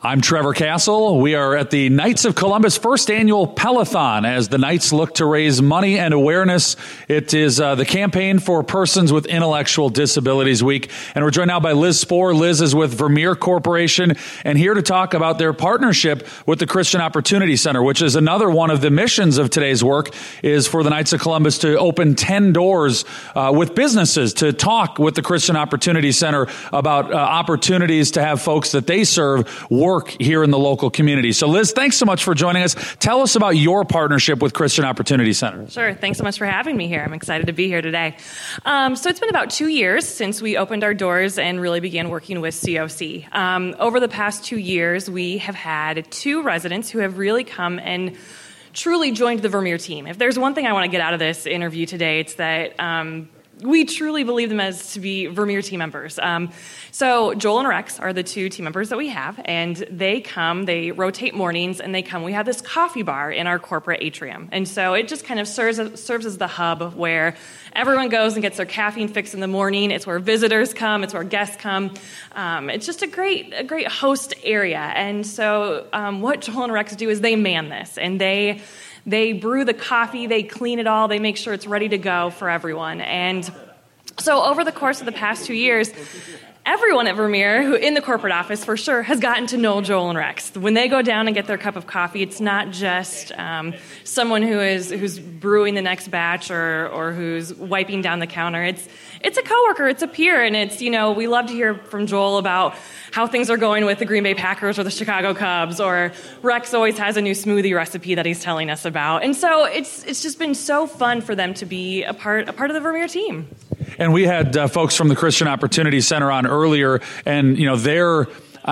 I'm Trevor Castle. We are at the Knights of Columbus first annual Pellathon as the Knights look to raise money and awareness. It is the campaign for Persons with Intellectual Disabilities Week. And we're joined now by Liz Spohr. Liz is with Vermeer Corporation and here to talk about their partnership with the Christian Opportunity Center, which is another one of the missions of today's work, is for the Knights of Columbus to open 10 doors with businesses to talk with the Christian Opportunity Center about opportunities to have folks that they serve work here in the local community. So Liz, thanks so much for joining us. Tell us about your partnership with Christian Opportunity Center. Sure. Thanks so much for having me here. I'm excited to be here today. So it's been about 2 years since we opened our doors and really began working with COC. Over the past 2 years, we have had 2 residents who have really come and truly joined the Vermeer team. If there's one thing I want to get out of this interview today, it's that we truly believe them as to be Vermeer team members. So Joel and Rex are the 2 team members that we have, and they come, they rotate mornings, and they come. We have this coffee bar in our corporate atrium. And so it just kind of serves as the hub where everyone goes and gets their caffeine fix in the morning. It's where visitors come. It's where guests come. It's just a great host area. And so what Joel and Rex do is they man this, and they brew the coffee, they clean it all, they make sure it's ready to go for everyone. And so over the course of the past 2 years, everyone at Vermeer, who in the corporate office for sure, has gotten to know Joel and Rex. When they go down and get their cup of coffee, it's not just someone who's brewing the next batch or who's wiping down the counter. It's a coworker, it's a peer, and it's, we love to hear from Joel about how things are going with the Green Bay Packers or the Chicago Cubs, or Rex always has a new smoothie recipe that he's telling us about. And so it's just been so fun for them to be a part of the Vermeer team. And we had folks from the Christian Opportunity Center on earlier, and their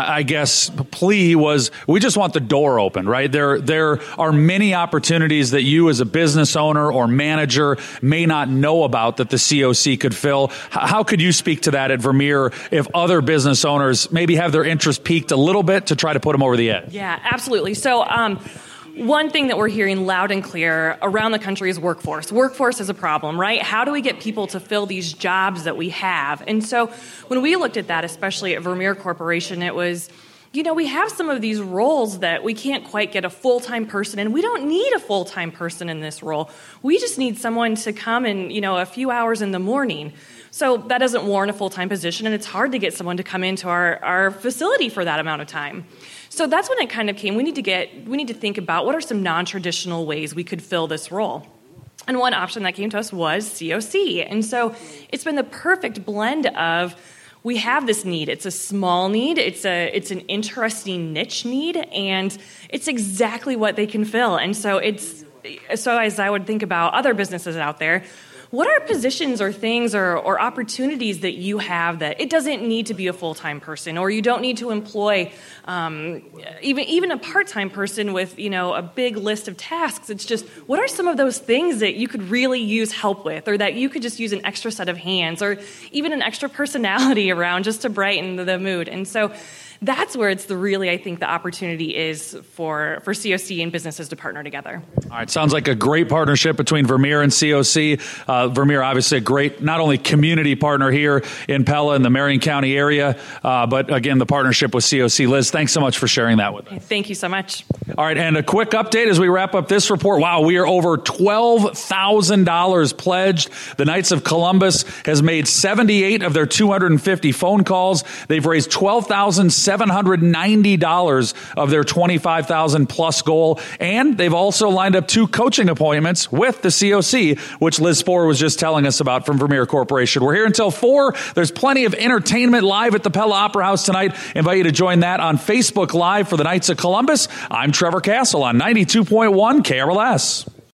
plea was, we just want the door open, right? There are many opportunities that you as a business owner or manager may not know about that the COC could fill. How could you speak to that at Vermeer if other business owners maybe have their interest piqued a little bit to try to put them over the edge? Yeah, absolutely. So, one thing that we're hearing loud and clear around the country is workforce. Workforce is a problem, right? How do we get people to fill these jobs that we have? And so when we looked at that, especially at Vermeer Corporation, it was, we have some of these roles that we can't quite get a full-time person in. We don't need a full-time person in this role. We just need someone to come in, a few hours in the morning. So that doesn't warrant a full-time position, and it's hard to get someone to come into our facility for that amount of time. So that's when it kind of came. We need to think about what are some non-traditional ways we could fill this role. And one option that came to us was COC. And so it's been the perfect blend of, we have this need. It's a small need. It's an interesting niche need, and it's exactly what they can fill. And so as I would think about other businesses out there, what are positions or things or opportunities that you have that it doesn't need to be a full-time person, or you don't need to employ even a part-time person with, a big list of tasks? It's just, what are some of those things that you could really use help with, or that you could just use an extra set of hands, or even an extra personality around just to brighten the mood? And so that's where I think the opportunity is for COC and businesses to partner together. All right, sounds like a great partnership between Vermeer and COC. Vermeer, obviously a great, not only community partner here in Pella and the Marion County area, but again, the partnership with COC. Liz, thanks so much for sharing that with us. Thank you so much. All right, and a quick update as we wrap up this report. Wow, we are over $12,000 pledged. The Knights of Columbus has made 78 of their 250 phone calls. They've raised $12,790 of their $25,000 plus goal. And they've also lined up 2 coaching appointments with the COC, which Liz Spohr was just telling us about from Vermeer Corporation. We're here until 4. There's plenty of entertainment live at the Pella Opera House tonight. Invite you to join that on Facebook Live for the Knights of Columbus. I'm Trevor Castle on 92.1 KRLS.